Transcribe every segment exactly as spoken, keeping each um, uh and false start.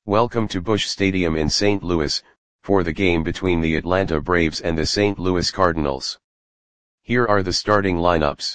Welcome to Busch Stadium in Saint Louis, for the game between the Atlanta Braves and the Saint Louis Cardinals. Here are the starting lineups.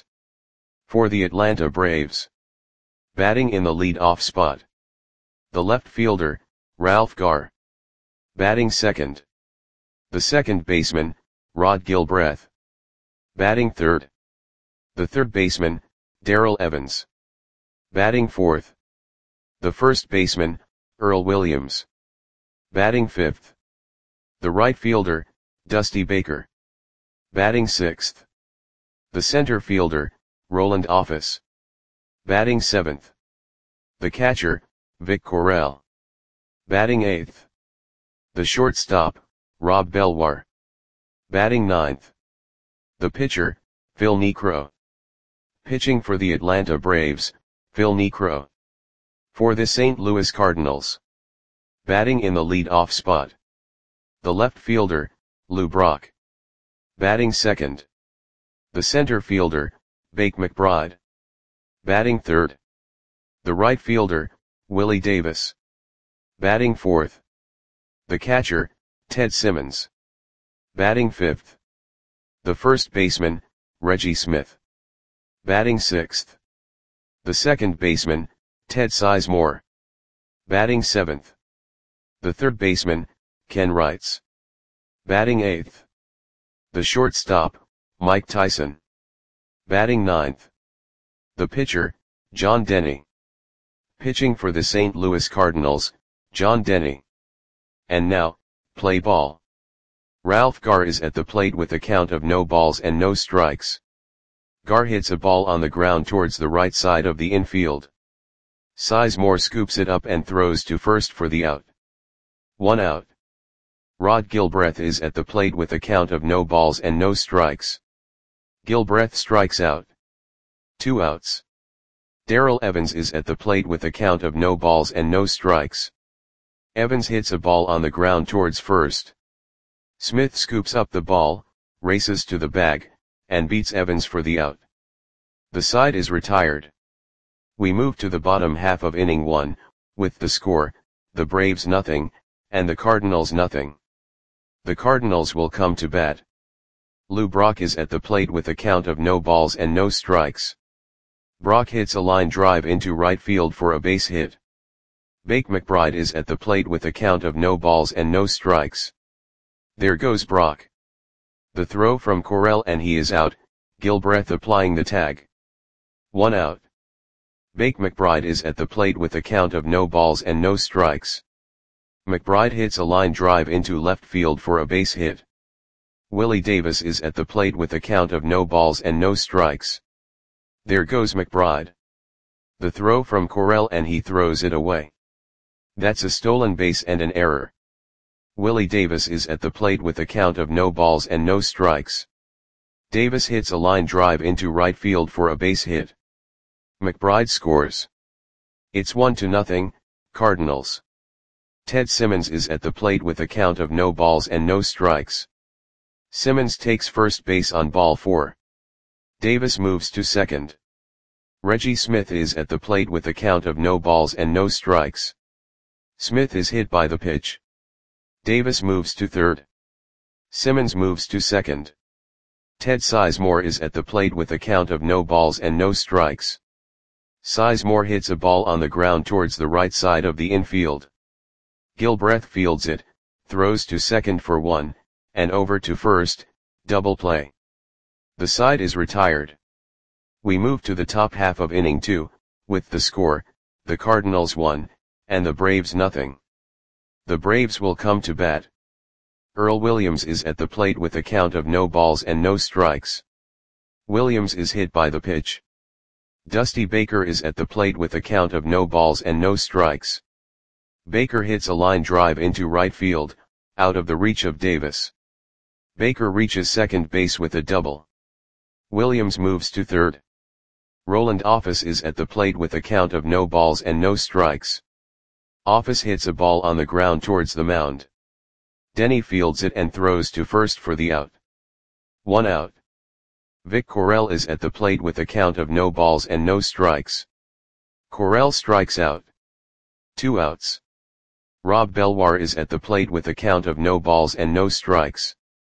For the Atlanta Braves. Batting in the lead-off spot. The left fielder, Ralph Garr. Batting second. The second baseman, Rod Gilbreth. Batting third. The third baseman, Darrell Evans. Batting fourth. The first baseman, Earl Williams. Batting fifth. The right fielder, Dusty Baker. Batting sixth. The center fielder, Roland Office. Batting seventh. The catcher, Vic Correll. Batting eighth. The shortstop, Rob Belwar. Batting ninth. The pitcher, Phil Niekro. Pitching for the Atlanta Braves, Phil Niekro. For the Saint Louis Cardinals. Batting in the lead-off spot. The left fielder, Lou Brock. Batting second. The center fielder, Bake McBride. Batting third. The right fielder, Willie Davis. Batting fourth. The catcher, Ted Simmons. Batting fifth. The first baseman, Reggie Smith. Batting sixth. The second baseman, Ted Sizemore. Batting seventh. The third baseman, Ken Wrights. Batting eighth. The shortstop, Mike Tyson. Batting ninth. The pitcher, John Denny. Pitching for the Saint Louis Cardinals, John Denny. And now, play ball. Ralph Garr is at the plate with a count of no balls and no strikes. Garr hits a ball on the ground towards the right side of the infield. Sizemore scoops it up and throws to first for the out. One out. Rod Gilbreth is at the plate with a count of no balls and no strikes. Gilbreth strikes out. Two outs. Darrell Evans is at the plate with a count of no balls and no strikes. Evans hits a ball on the ground towards first. Smith scoops up the ball, races to the bag, and beats Evans for the out. The side is retired. We move to the bottom half of inning one, with the score, the Braves nothing, and the Cardinals nothing. The Cardinals will come to bat. Lou Brock is at the plate with a count of no balls and no strikes. Brock hits a line drive into right field for a base hit. Bake McBride is at the plate with a count of no balls and no strikes. There goes Brock. The throw from Correll and he is out, Gilbreth applying the tag. One out. Bake McBride is at the plate with a count of no balls and no strikes. McBride hits a line drive into left field for a base hit. Willie Davis is at the plate with a count of no balls and no strikes. There goes McBride. The throw from Correll and he throws it away. That's a stolen base and an error. Willie Davis is at the plate with a count of no balls and no strikes. Davis hits a line drive into right field for a base hit. McBride scores. It's one to nothing, Cardinals. Ted Simmons is at the plate with a count of no balls and no strikes. Simmons takes first base on ball four. Davis moves to second. Reggie Smith is at the plate with a count of no balls and no strikes. Smith is hit by the pitch. Davis moves to third. Simmons moves to second. Ted Sizemore is at the plate with a count of no balls and no strikes. Sizemore hits a ball on the ground towards the right side of the infield. Gilbreth fields it, throws to second for one, and over to first, double play. The side is retired. We move to the top half of inning two, with the score, the Cardinals one, and the Braves nothing. The Braves will come to bat. Earl Williams is at the plate with a count of no balls and no strikes. Williams is hit by the pitch. Dusty Baker is at the plate with a count of no balls and no strikes. Baker hits a line drive into right field, out of the reach of Davis. Baker reaches second base with a double. Williams moves to third. Roland Office is at the plate with a count of no balls and no strikes. Office hits a ball on the ground towards the mound. Denny fields it and throws to first for the out. One out. Vic Correll is at the plate with a count of no balls and no strikes. Correll strikes out. Two outs. Rob Belwar is at the plate with a count of no balls and no strikes.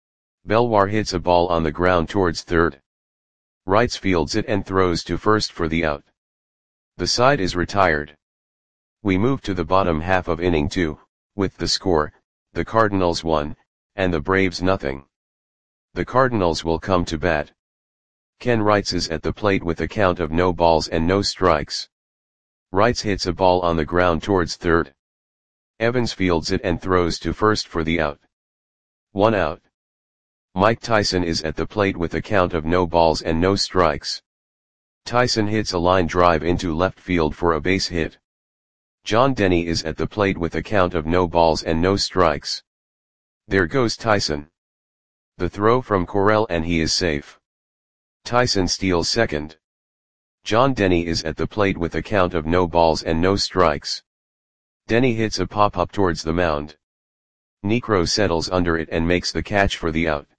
Belwar hits a ball on the ground towards third. Wrights fields it and throws to first for the out. The side is retired. We move to the bottom half of inning two, with the score, the Cardinals one, and the Braves nothing. The Cardinals will come to bat. Ken Wrights is at the plate with a count of no balls and no strikes. Wrights hits a ball on the ground towards third. Evans fields it and throws to first for the out. One out. Mike Tyson is at the plate with a count of no balls and no strikes. Tyson hits a line drive into left field for a base hit. John Denny is at the plate with a count of no balls and no strikes. There goes Tyson. The throw from Correll and he is safe. Tyson steals second. John Denny is at the plate with a count of no balls and no strikes. Denny hits a pop-up towards the mound. Niekro settles under it and makes the catch for the out.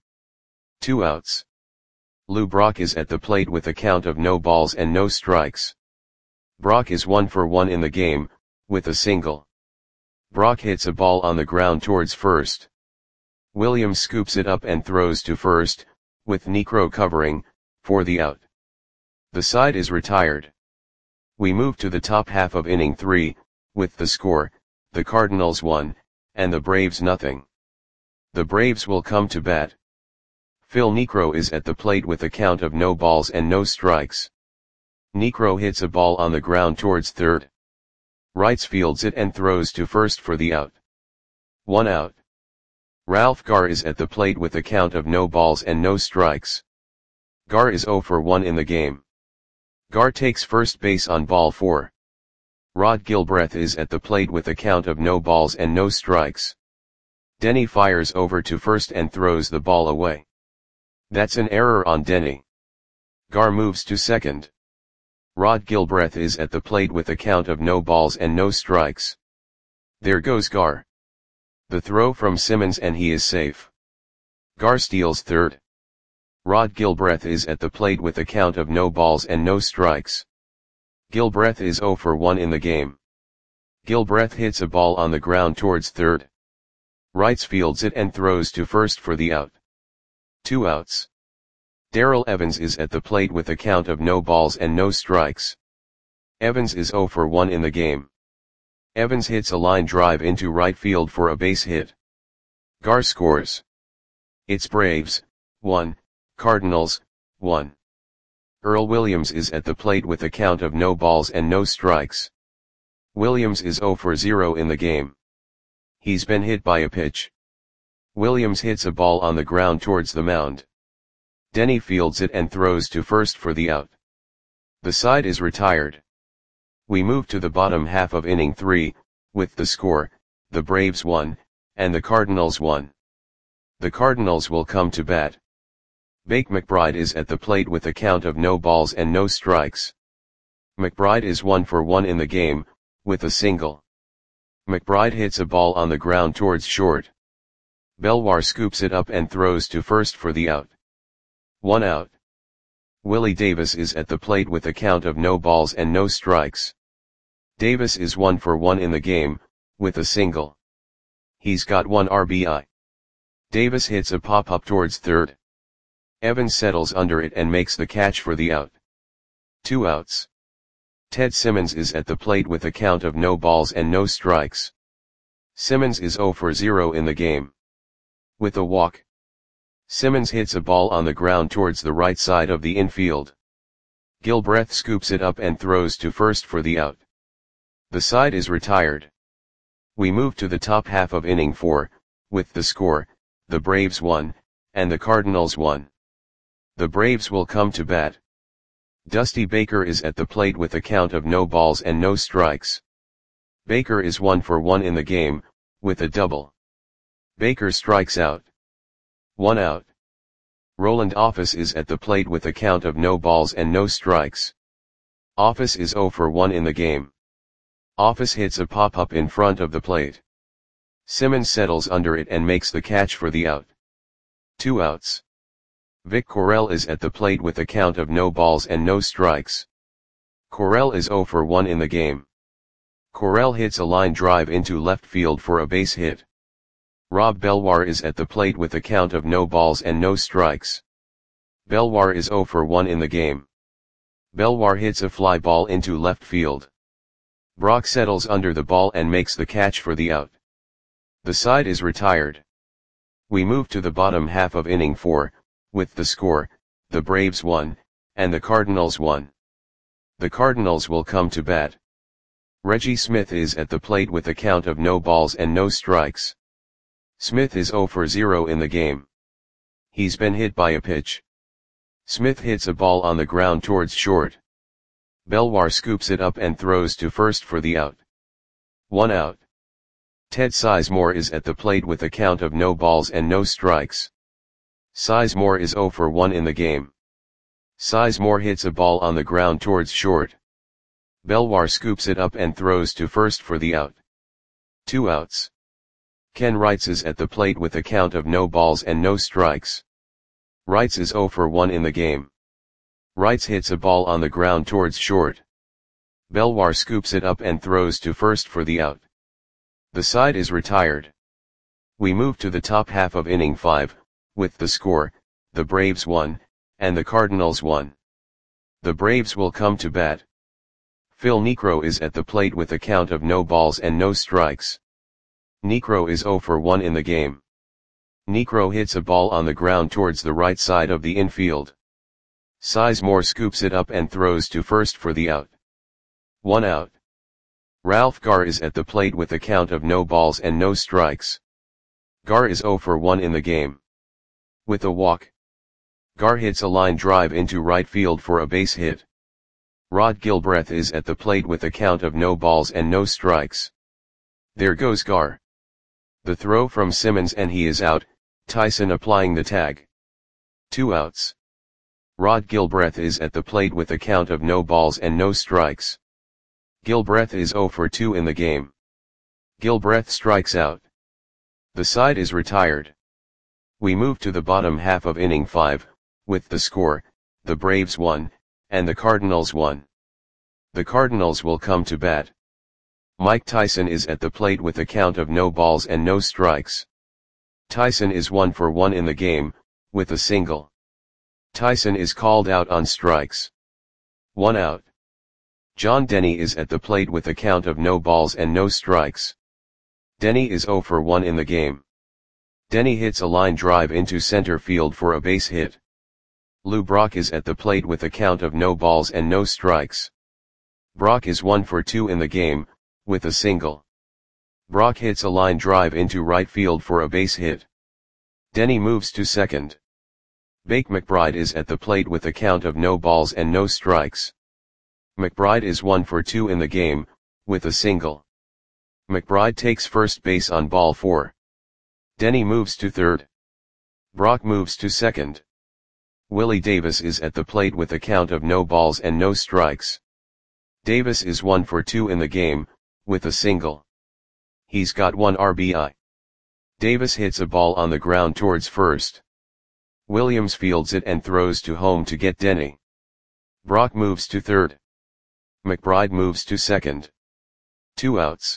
Two outs. Lou Brock is at the plate with a count of no balls and no strikes. Brock is one for one in the game, with a single. Brock hits a ball on the ground towards first. Williams scoops it up and throws to first, with Niekro covering, for the out. The side is retired. We move to the top half of inning three, with the score, the Cardinals one, and the Braves nothing. The Braves will come to bat. Phil Niekro is at the plate with a count of no balls and no strikes. Niekro hits a ball on the ground towards third. Wrights fields it and throws to first for the out. One out. Ralph Garr is at the plate with a count of no balls and no strikes. Garr is oh for one in the game. Garr takes first base on ball four. Rod Gilbreth is at the plate with a count of no balls and no strikes. Denny fires over to first and throws the ball away. That's an error on Denny. Garr moves to second. Rod Gilbreth is at the plate with a count of no balls and no strikes. There goes Garr. The throw from Simmons and he is safe. Garr steals third. Rod Gilbreth is at the plate with a count of no balls and no strikes. Gilbreth is oh for one in the game. Gilbreth hits a ball on the ground towards third. Wrights fields it and throws to first for the out. Two outs. Darrell Evans is at the plate with a count of no balls and no strikes. Evans is oh for one in the game. Evans hits a line drive into right field for a base hit. Garr scores. It's Braves, one, Cardinals, one. Earl Williams is at the plate with a count of no balls and no strikes. Williams is oh for zero in the game. He's been hit by a pitch. Williams hits a ball on the ground towards the mound. Denny fields it and throws to first for the out. The side is retired. We move to the bottom half of inning three, with the score, the Braves one, and the Cardinals one. The Cardinals will come to bat. Bake McBride is at the plate with a count of no balls and no strikes. McBride is one for one in the game, with a single. McBride hits a ball on the ground towards short. Belwar scoops it up and throws to first for the out. One out. Willie Davis is at the plate with a count of no balls and no strikes. Davis is one for one in the game, with a single. He's got one R B I. Davis hits a pop-up towards third. Evans settles under it and makes the catch for the out. Two outs. Ted Simmons is at the plate with a count of no balls and no strikes. Simmons is oh for zero in the game. With a walk. Simmons hits a ball on the ground towards the right side of the infield. Gilbreth scoops it up and throws to first for the out. The side is retired. We move to the top half of inning four, with the score, the Braves one, and the Cardinals one. The Braves will come to bat. Dusty Baker is at the plate with a count of no balls and no strikes. Baker is one for one in the game, with a double. Baker strikes out. One out. Roland Office is at the plate with a count of no balls and no strikes. Office is oh for one in the game. Office hits a pop-up in front of the plate. Simmons settles under it and makes the catch for the out. Two outs. Vic Correll is at the plate with a count of no balls and no strikes. Correll is oh for one in the game. Correll hits a line drive into left field for a base hit. Rob Belwar is at the plate with a count of no balls and no strikes. Belwar is zero for one in the game. Belwar hits a fly ball into left field. Brock settles under the ball and makes the catch for the out. The side is retired. We move to the bottom half of inning four, with the score, the Braves won, and the Cardinals won. The Cardinals will come to bat. Reggie Smith is at the plate with a count of no balls and no strikes. Smith is zero for zero in the game. He's been hit by a pitch. Smith hits a ball on the ground towards short. Belwar scoops it up and throws to first for the out. One out. Ted Sizemore is at the plate with a count of no balls and no strikes. Sizemore is zero for one in the game. Sizemore hits a ball on the ground towards short. Belwar scoops it up and throws to first for the out. Two outs. Ken Wrights is at the plate with a count of no balls and no strikes. Wrights is zero for one in the game. Wrights hits a ball on the ground towards short. Belwar scoops it up and throws to first for the out. The side is retired. We move to the top half of inning five, with the score, the Braves won, and the Cardinals won. The Braves will come to bat. Phil Niekro is at the plate with a count of no balls and no strikes. Niekro is zero for one in the game. Niekro hits a ball on the ground towards the right side of the infield. Sizemore scoops it up and throws to first for the out. One out. Ralph Garr is at the plate with a count of no balls and no strikes. Garr is zero for one in the game. With a walk. Garr hits a line drive into right field for a base hit. Rod Gilbreth is at the plate with a count of no balls and no strikes. There goes Garr. The throw from Simmons and he is out, Tyson applying the tag. Two outs. Rod Gilbreth is at the plate with a count of no balls and no strikes. Gilbreth is zero for two in the game. Gilbreth strikes out. The side is retired. We move to the bottom half of inning five, with the score, the Braves won, and the Cardinals won. The Cardinals will come to bat. Mike Tyson is at the plate with a count of no balls and no strikes. Tyson is one for one in the game, with a single. Tyson is called out on strikes. One out. John Denny is at the plate with a count of no balls and no strikes. Denny is zero for one in the game. Denny hits a line drive into center field for a base hit. Lou Brock is at the plate with a count of no balls and no strikes. Brock is one for two in the game, with a single. Brock hits a line drive into right field for a base hit. Denny moves to second. Bake McBride is at the plate with a count of no balls and no strikes. McBride is one for two in the game, with a single. McBride takes first base on ball four. Denny moves to third. Brock moves to second. Willie Davis is at the plate with a count of no balls and no strikes. Davis is one for two in the game, with a single. He's got one R B I. Davis hits a ball on the ground towards first. Williams fields it and throws to home to get Denny. Brock moves to third. McBride moves to second. Two outs.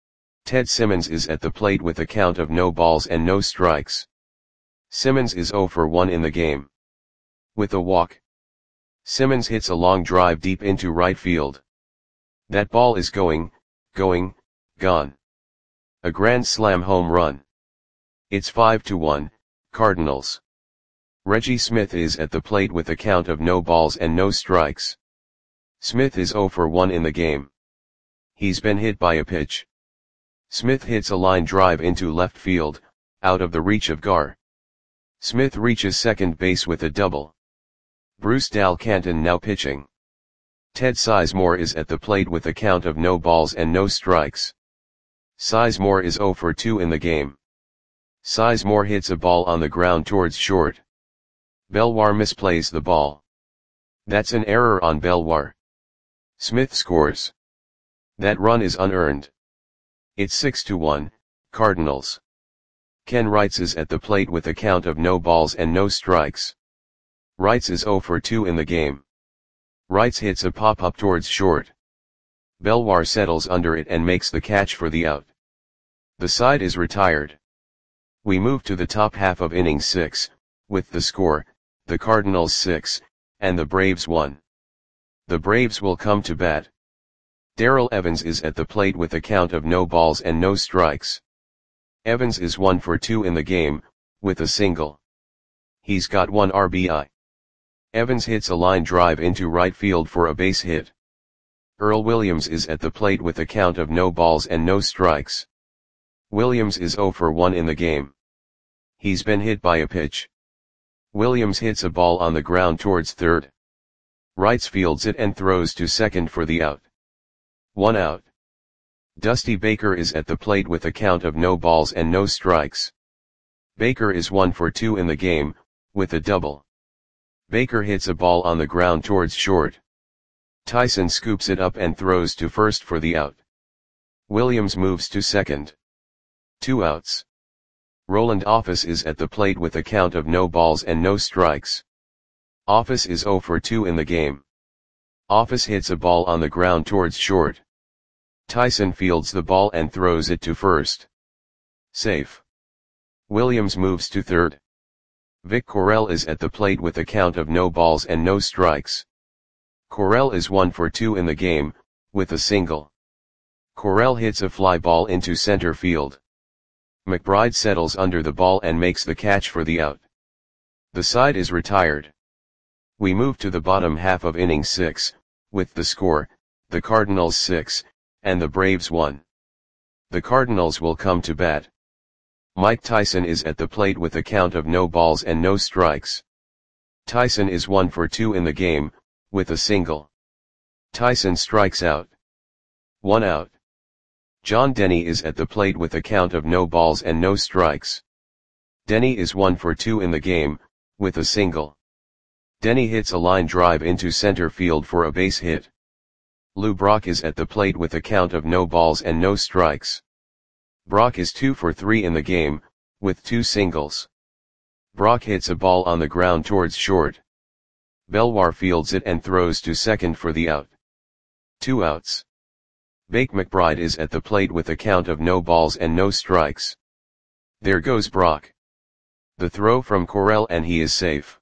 Ted Simmons is at the plate with a count of no balls and no strikes. Simmons is zero for one in the game. With a walk. Simmons hits a long drive deep into right field. That ball is going, going, gone. A grand slam home run. It's five to one, Cardinals. Reggie Smith is at the plate with a count of no balls and no strikes. Smith is zero for one in the game. He's been hit by a pitch. Smith hits a line drive into left field, out of the reach of Garr. Smith reaches second base with a double. Bruce Dalcanton now pitching. Ted Sizemore is at the plate with a count of no balls and no strikes. Sizemore is zero for two in the game. Sizemore hits a ball on the ground towards short. Belwar misplays the ball. That's an error on Belwar. Smith scores. That run is unearned. It's six to one, Cardinals. Ken Wrights is at the plate with a count of no balls and no strikes. Wrights is zero for two in the game. Wrights hits a pop-up towards short. Belwar settles under it and makes the catch for the out. The side is retired. We move to the top half of inning six, with the score, the Cardinals six, and the Braves one. The Braves will come to bat. Darrell Evans is at the plate with a count of no balls and no strikes. Evans is one for two in the game, with a single. He's got one R B I. Evans hits a line drive into right field for a base hit. Earl Williams is at the plate with a count of no balls and no strikes. Williams is zero for one in the game. He's been hit by a pitch. Williams hits a ball on the ground towards third. Wrights fields it and throws to second for the out. One out. Dusty Baker is at the plate with a count of no balls and no strikes. Baker is one for two in the game, with a double. Baker hits a ball on the ground towards short. Tyson scoops it up and throws to first for the out. Williams moves to second. Two outs. Roland Office is at the plate with a count of no balls and no strikes. Office is zero for two in the game. Office hits a ball on the ground towards short. Tyson fields the ball and throws it to first. Safe. Williams moves to third. Vic Correll is at the plate with a count of no balls and no strikes. Correll is one for two in the game, with a single. Correll hits a fly ball into center field. McBride settles under the ball and makes the catch for the out. The side is retired. We move to the bottom half of inning six, with the score, the Cardinals six, and the Braves one. The Cardinals will come to bat. Mike Tyson is at the plate with a count of no balls and no strikes. Tyson is one for two in the game, with a single. Tyson strikes out. One out. John Denny is at the plate with a count of no balls and no strikes. Denny is one for two in the game, with a single. Denny hits a line drive into center field for a base hit. Lou Brock is at the plate with a count of no balls and no strikes. Brock is two for three in the game, with two singles. Brock hits a ball on the ground towards short. Belwar fields it and throws to second for the out. Two outs. Bake McBride is at the plate with a count of no balls and no strikes. There goes Brock. The throw from Correll and he is safe.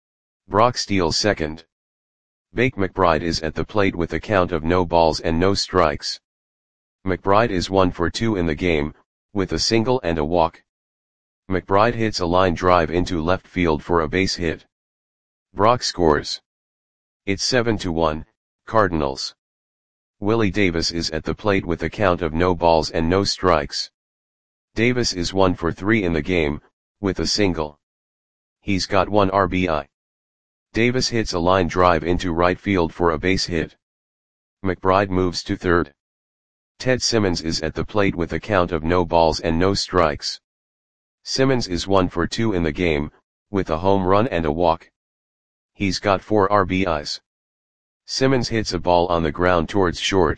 Brock steals second. Bake McBride is at the plate with a count of no balls and no strikes. McBride is one for two in the game, with a single and a walk. McBride hits a line drive into left field for a base hit. Brock scores. It's seven to one, Cardinals. Willie Davis is at the plate with a count of no balls and no strikes. Davis is one for three in the game, with a single. He's got one R B I. Davis hits a line drive into right field for a base hit. McBride moves to third. Ted Simmons is at the plate with a count of no balls and no strikes. Simmons is one for two in the game, with a home run and a walk. He's got four R B Is. Simmons hits a ball on the ground towards short.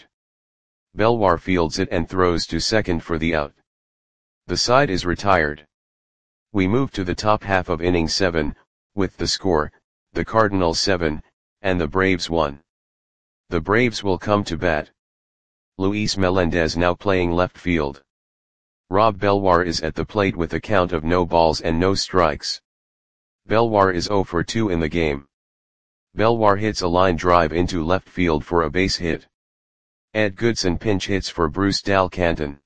Belwar fields it and throws to second for the out. The side is retired. We move to the top half of inning seven, with the score, the Cardinals seven, and the Braves one. The Braves will come to bat. Luis Melendez now playing left field. Rob Belwar is at the plate with a count of no balls and no strikes. Belwar is zero for two in the game. Belwar hits a line drive into left field for a base hit. Ed Goodson pinch hits for Bruce Dalcanton.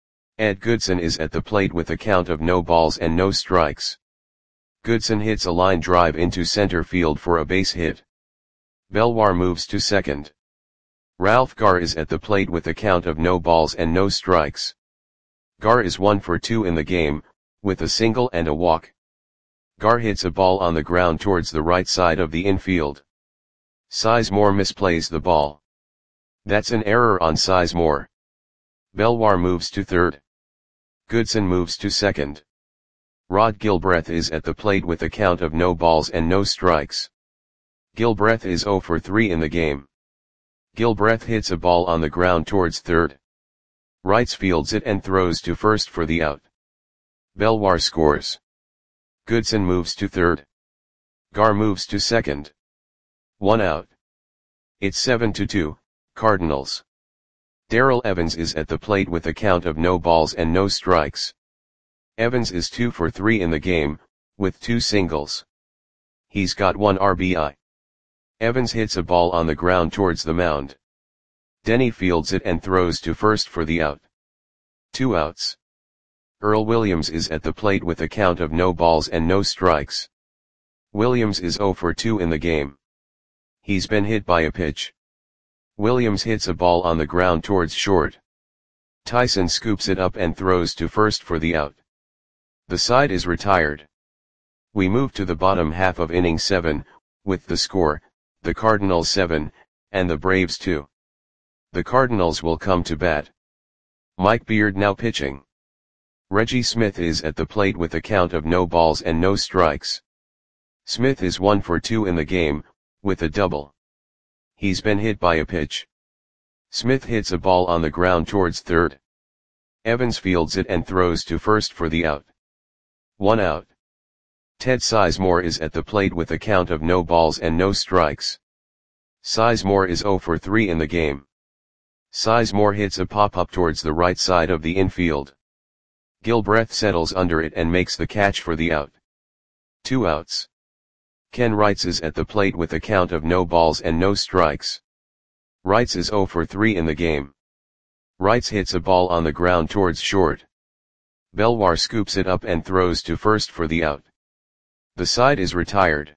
Ed Goodson is at the plate with a count of no balls and no strikes. Goodson hits a line drive into center field for a base hit. Belwar moves to second. Ralph Garr is at the plate with a count of no balls and no strikes. Garr is one for two in the game, with a single and a walk. Garr hits a ball on the ground towards the right side of the infield. Sizemore misplays the ball. That's an error on Sizemore. Belwar moves to third. Goodson moves to second. Rod Gilbreth is at the plate with a count of no balls and no strikes. Gilbreth is zero for three in the game. Gilbreth hits a ball on the ground towards third. Wrights fields it and throws to first for the out. Belwar scores. Goodson moves to third. Garr moves to second. One out. It's seven to two, Cardinals. Darrell Evans is at the plate with a count of no balls and no strikes. Evans is two for three in the game, with two singles. He's got one R B I. Evans hits a ball on the ground towards the mound. Denny fields it and throws to first for the out. Two outs. Earl Williams is at the plate with a count of no balls and no strikes. Williams is zero for two in the game. He's been hit by a pitch. Williams hits a ball on the ground towards short. Tyson scoops it up and throws to first for the out. The side is retired. We move to the bottom half of inning seven, with the score, the Cardinals seven, and the Braves two. The Cardinals will come to bat. Mike Beard now pitching. Reggie Smith is at the plate with a count of no balls and no strikes. Smith is one for two in the game, with a double. He's been hit by a pitch. Smith hits a ball on the ground towards third. Evans fields it and throws to first for the out. One out. Ted Sizemore is at the plate with a count of no balls and no strikes. Sizemore is zero for three in the game. Sizemore hits a pop-up towards the right side of the infield. Gilbreth settles under it and makes the catch for the out. Two outs. Ken Wrights is at the plate with a count of no balls and no strikes. Wrights is zero for three in the game. Wrights hits a ball on the ground towards short. Belwar scoops it up and throws to first for the out. The side is retired.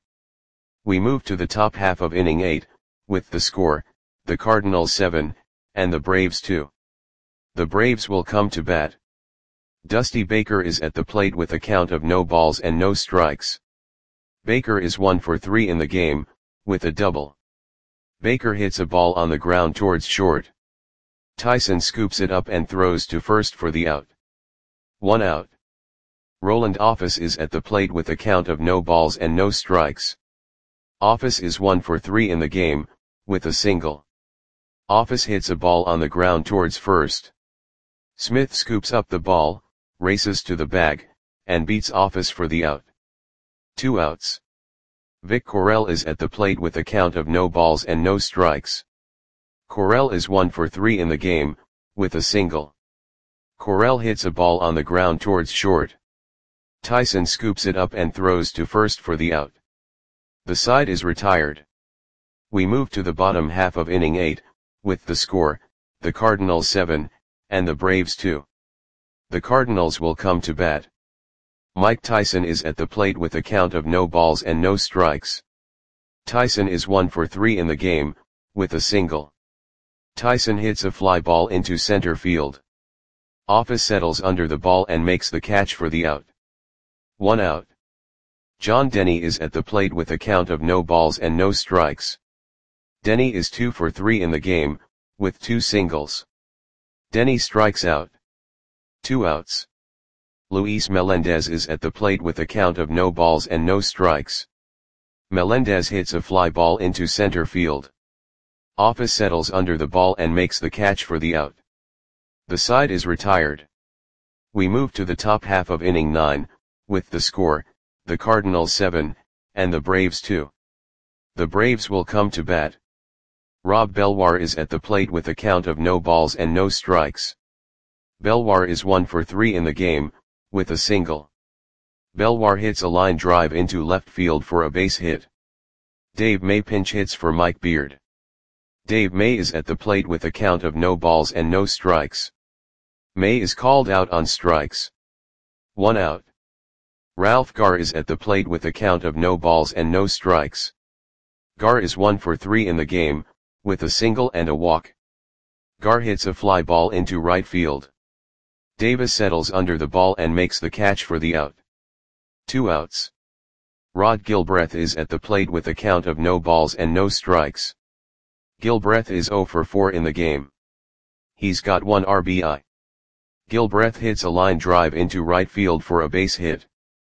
We move to the top half of inning eight, with the score, the Cardinals seven, and the Braves two. The Braves will come to bat. Dusty Baker is at the plate with a count of no balls and no strikes. Baker is one for three in the game, with a double. Baker hits a ball on the ground towards short. Tyson scoops it up and throws to first for the out. One out. Roland Office is at the plate with a count of no balls and no strikes. Office is one for three in the game, with a single. Office hits a ball on the ground towards first. Smith scoops up the ball, races to the bag, and beats Office for the out. Two outs. Vic Correll is at the plate with a count of no balls and no strikes. Correll is one for three in the game, with a single. Correll hits a ball on the ground towards short. Tyson scoops it up and throws to first for the out. The side is retired. We move to the bottom half of inning eight, with the score, the Cardinals seven, and the Braves two. The Cardinals will come to bat. Mike Tyson is at the plate with a count of no balls and no strikes. Tyson is one for three in the game, with a single. Tyson hits a fly ball into center field. Office settles under the ball and makes the catch for the out. One out. John Denny is at the plate with a count of no balls and no strikes. Denny is two for three in the game, with two singles. Denny strikes out. Two outs. Luis Melendez is at the plate with a count of no balls and no strikes. Melendez hits a fly ball into center field. Office settles under the ball and makes the catch for the out. The side is retired. We move to the top half of inning nine, with the score, the Cardinals seven, and the Braves two. The Braves will come to bat. Rob Belwar is at the plate with a count of no balls and no strikes. Belwar is one for three in the game, with a single. Belwar hits a line drive into left field for a base hit. Dave May pinch hits for Mike Beard. Dave May is at the plate with a count of no balls and no strikes. May is called out on strikes. One out. Ralph Garr is at the plate with a count of no balls and no strikes. Garr is one for three in the game, with a single and a walk. Garr hits a fly ball into right field. Davis settles under the ball and makes the catch for the out. Two outs. Rod Gilbreth is at the plate with a count of no balls and no strikes. Gilbreth is zero for four in the game. He's got one R B I. Gilbreth hits a line drive into right field for a base hit.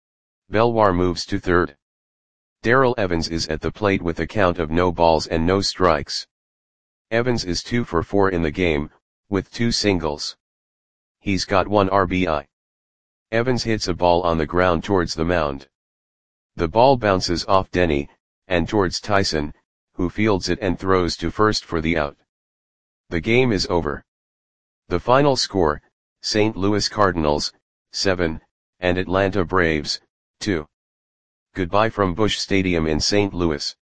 Belwar moves to third. Darrell Evans is at the plate with a count of no balls and no strikes. Evans is two for four in the game, with two singles. He's got one R B I. Evans hits a ball on the ground towards the mound. The ball bounces off Denny, and towards Tyson, who fields it and throws to first for the out. The game is over. The final score, Saint Louis Cardinals, seven, and Atlanta Braves, two. Goodbye from Busch Stadium in Saint Louis.